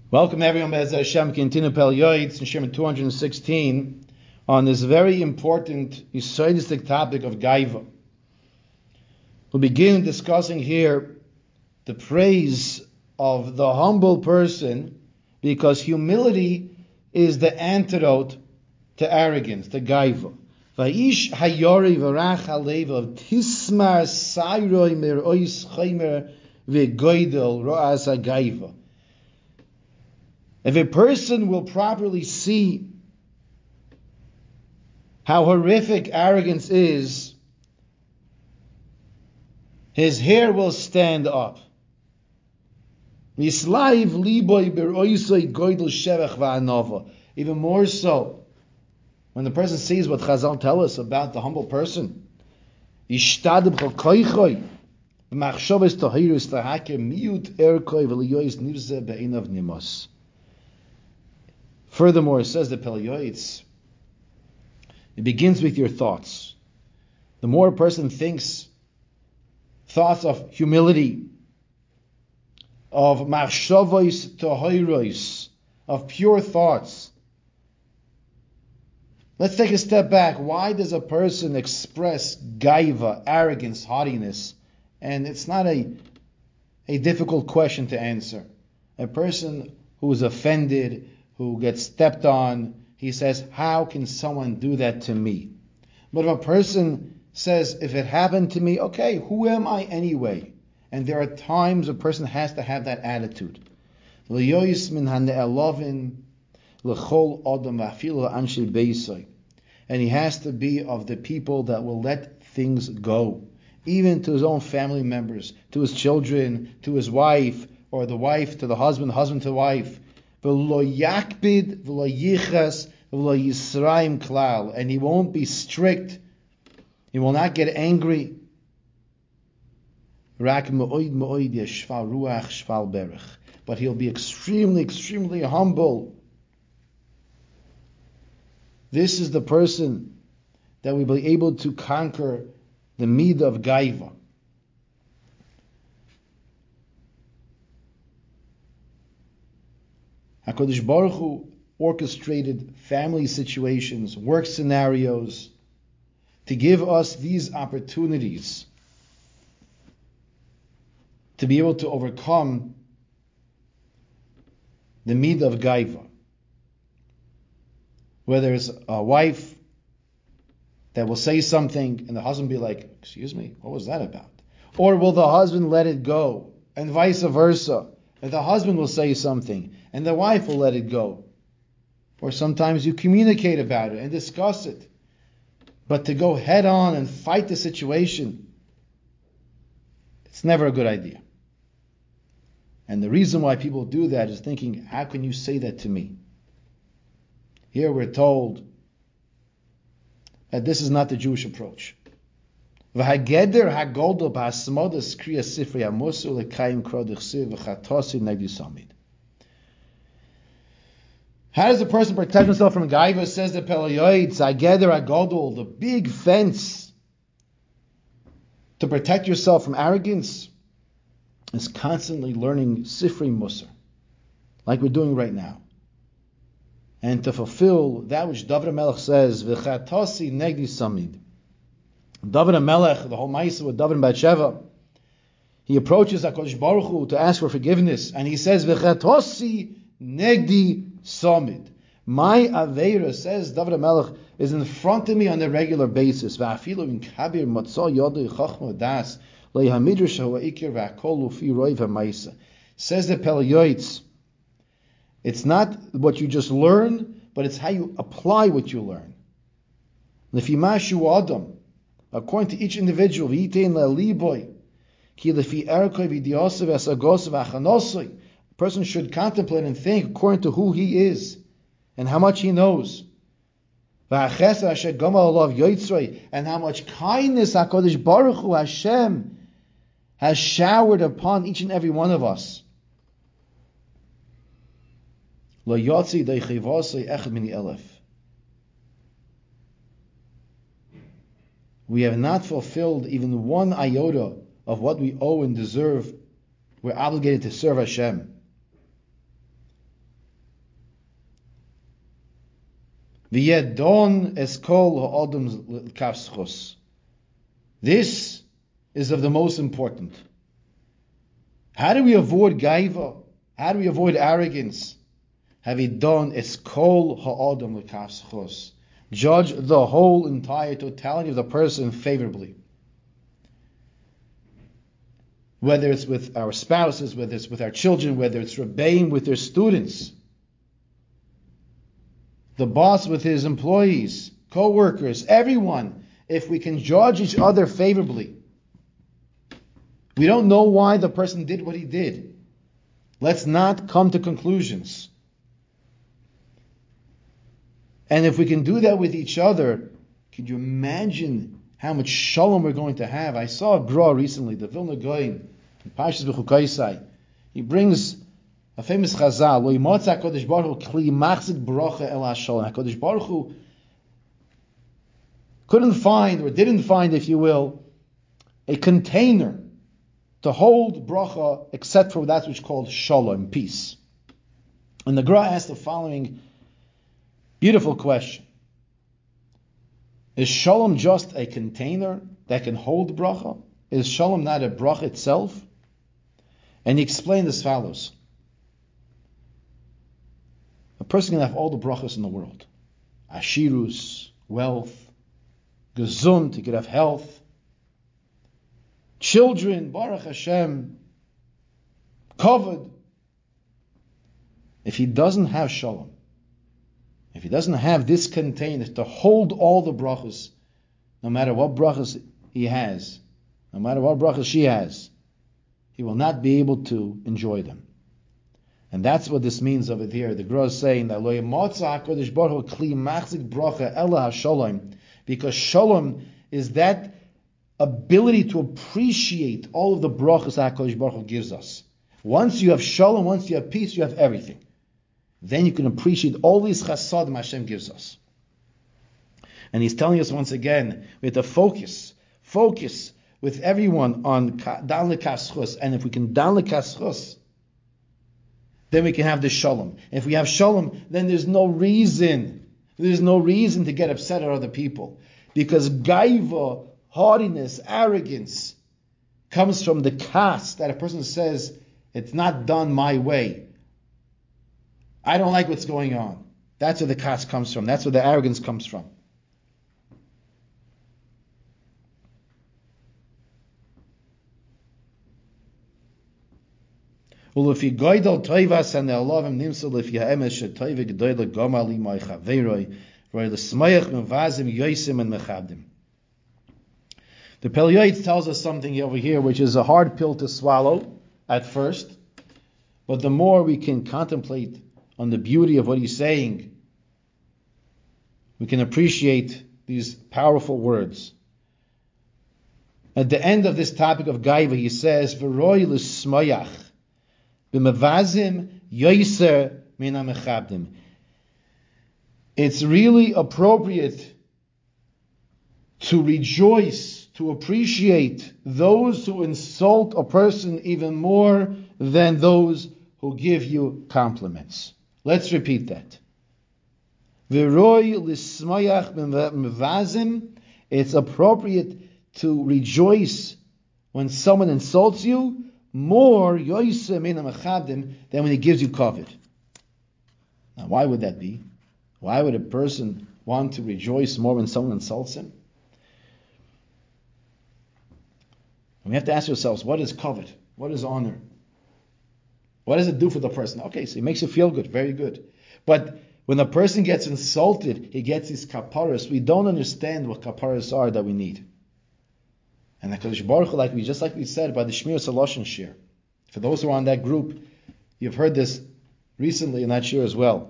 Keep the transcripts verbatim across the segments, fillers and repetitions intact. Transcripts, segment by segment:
Welcome everyone, Be'ez Hashem, continue Pel Yoetz in Shem two hundred sixteen on this very important Yisraelistic topic of Gaiva. We'll begin discussing here the praise of the humble person, because humility is the antidote to arrogance, to Gaiva. Va'ish hayori v'rach halev tismar sayroi mir ois chaymer v'goydel ro'as ha'gaiva. If a person will properly see how horrific arrogance is, his hair will stand up. Even more so, when the person sees what Chazal tell us about the humble person. Furthermore, it says the Pel Yoetz, it begins with your thoughts. The more a person thinks thoughts of humility, of machshavos tahiros, of pure thoughts. Let's take a step back. Why does a person express gaiva, arrogance, haughtiness? And it's not a, a difficult question to answer. A person who is offended, who gets stepped on, he says, how can someone do that to me? But if a person says, if it happened to me, okay, who am I anyway? And there are times a person has to have that attitude. And he has to be of the people that will let things go, even to his own family members, to his children, to his wife, or the wife to the husband, husband to the wife. And he won't be strict. He will not get angry. But he'll be extremely, extremely humble. This is the person that will be able to conquer the midah of Gaiva. HaKadosh Baruch Hu orchestrated family situations, work scenarios, to give us these opportunities to be able to overcome the midah of Gaiva. Whether it's a wife that will say something and the husband be like, excuse me, what was that about? Or will the husband let it go? And vice versa. And the husband will say something and the wife will let it go. Or sometimes you communicate about it and discuss it. But to go head on and fight the situation, it's never a good idea. And the reason why people do that is thinking, how can you say that to me? Here we're told that this is not the Jewish approach. How does a person protect himself from Gaiva? Says the Pel Yoetz, the big fence to protect yourself from arrogance is constantly learning Sifrei Musar, like we're doing right now. And to fulfill that which David HaMelech says, V'chatasi negdi samid. David HaMelech, the whole Ma'aseh with David and Bathsheba, he approaches HaKadosh Baruch Hu to ask for forgiveness, and he says, V'chatasi negdi samid. My Aveira, says David HaMelech, is in front of me on a regular basis. V'afilu in kabir matzah yodei chachma das le'hamidrash ha'ikir v'akol ufi roiv ha'ma'aseh. Says the Pel Yoetz, it's not what you just learn, but it's how you apply what you learn. Lefimashu adam, according to each individual, v'yitein le'liboy, ki lefi erkoi v'diyosav esagosav achanosoi. A person should contemplate and think according to who he is and how much he knows. And how much kindness HaKadosh Baruch Hu Hashem has showered upon each and every one of us. We have not fulfilled even one iota of what we owe and deserve. We're obligated to serve Hashem. V'yedon eskol ha'odom kafschos. This is of the most important. How do we avoid gaiva? How do we avoid arrogance? Have you done eskol ha'odom kafschos? Judge the whole entire totality of the person favorably. Whether it's with our spouses, whether it's with our children, whether it's rebbeim with their students, the boss with his employees, co-workers, everyone, if we can judge each other favorably. We don't know why the person did what he did. Let's not come to conclusions. And if we can do that with each other, can you imagine how much shalom we're going to have? I saw a gra recently, the Vilna Gaon, in Parshas Bechukaisai. He brings a famous chazal, Lo yimotza HaKadosh Baruch Hu kli machzik bracha el hashalom. HaKadosh Baruch Hu couldn't find, or didn't find, if you will, a container to hold bracha except for that which is called shalom, peace. And the gra asked the following beautiful question. Is shalom just a container that can hold bracha? Is shalom not a bracha itself? And he explained as follows. A person can have all the brachas in the world. Ashirus, wealth, gesund, he could have health, children, Baruch Hashem, covered. If he doesn't have shalom, if he doesn't have this container to hold all the brachas, no matter what brachas he has, no matter what brachas she has, he will not be able to enjoy them. And that's what this means over here. The Gra is saying that Lo yimotza HaKadosh Baruch Hu kli machzik bracha ela hashalom, because shalom is that ability to appreciate all of the brachas that HaKadosh Baruch Hu gives us. Once you have shalom, once you have peace, you have everything. Then you can appreciate all these chasadim Hashem gives us. And he's telling us once again, we have to focus, focus with everyone on dan l'kaschus. And if we can dan l'kaschus, then we can have the shalom. If we have shalom, then there's no reason, there's no reason to get upset at other people. Because gaiva, haughtiness, arrogance, comes from the kas that a person says, it's not done my way. I don't like what's going on. That's where the kas comes from. That's where the arrogance comes from. Well, if you goydel toivas and elovim nimsel, if you emes shetoiv gdoyle gomali my chaveroi, roy the smayach mevazim yoisim and mechabdim. The Pele tells us something over here, which is a hard pill to swallow at first, but the more we can contemplate on the beauty of what he's saying, we can appreciate these powerful words. At the end of this topic of Gaiva, he says, "V'roy l'smayach b'mevazim yoiser mina mechabdim." It's really appropriate to rejoice, to appreciate those who insult a person even more than those who give you compliments. Let's repeat that. V'roy l'smayach b'mevazim. It's appropriate to rejoice when someone insults you more yoyse mina mechabdim than when he gives you kavod. Now, why would that be? Why would a person want to rejoice more when someone insults him? And we have to ask ourselves, what is kavod? What is honor? What does it do for the person? Okay, so it makes you feel good, very good. But when a person gets insulted, he gets his kaparas. We don't understand what kaparas are that we need. And HaKadosh Baruch Hu, like we just like we said by the Shmir Saloshin Shir. For those who are on that group, you've heard this recently in that shir as well.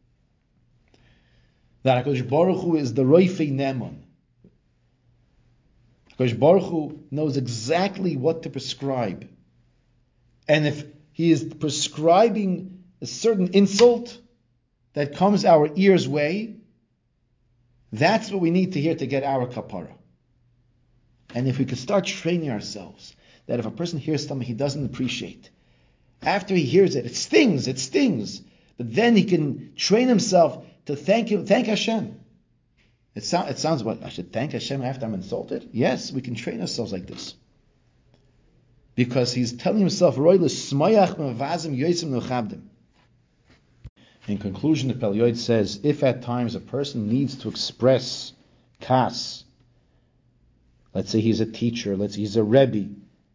That HaKadosh Baruch Hu is the Roifei Neman. HaKadosh Baruch Hu knows exactly what to prescribe. And if he is prescribing a certain insult that comes our ear's way, that's what we need to hear to get our kapara. And if we could start training ourselves, that if a person hears something he doesn't appreciate, after he hears it, it stings, it stings, but then he can train himself to thank him, thank Hashem. It, sound, it sounds what I should thank Hashem after I'm insulted. Yes, we can train ourselves like this, because he's telling himself, "Roy l'smayach mevazim yosim nuchabdim." In conclusion, the Pele Yoetz says, if at times a person needs to express kas, let's say he's a teacher, let's say he's a rebbe,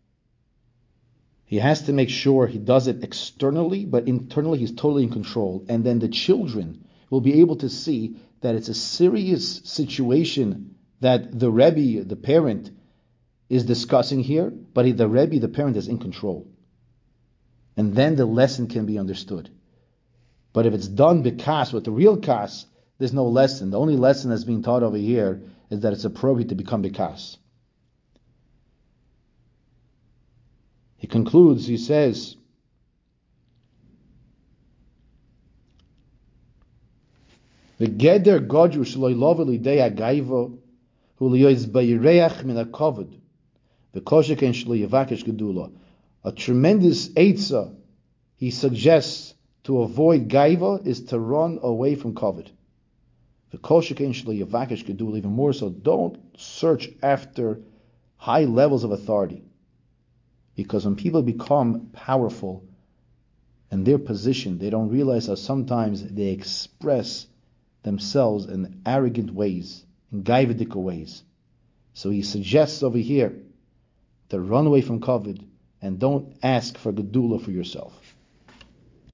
he has to make sure he does it externally, but internally he's totally in control. And then the children will be able to see that it's a serious situation that the rebbe, the parent, is discussing here, but the rebbe, the parent, is in control. And then the lesson can be understood. But if it's done bikas, with the real kas, there's no lesson. The only lesson that's being taught over here is that it's appropriate to become bikas. He concludes, he says, the geder godru shloi lover lidei agaivo hu liyois bayireach min hakovod v'koshek en shloi yavakesh gedula. A tremendous eitzah he suggests to avoid gaiva is to run away from covet. V'koshek en shloi yavakesh gedula. Even more so, don't search after high levels of authority. Because when people become powerful in their position, they don't realize how sometimes they express themselves in arrogant ways, in gaividical ways. So he suggests over here to run away from covet and don't ask for gedula for yourself.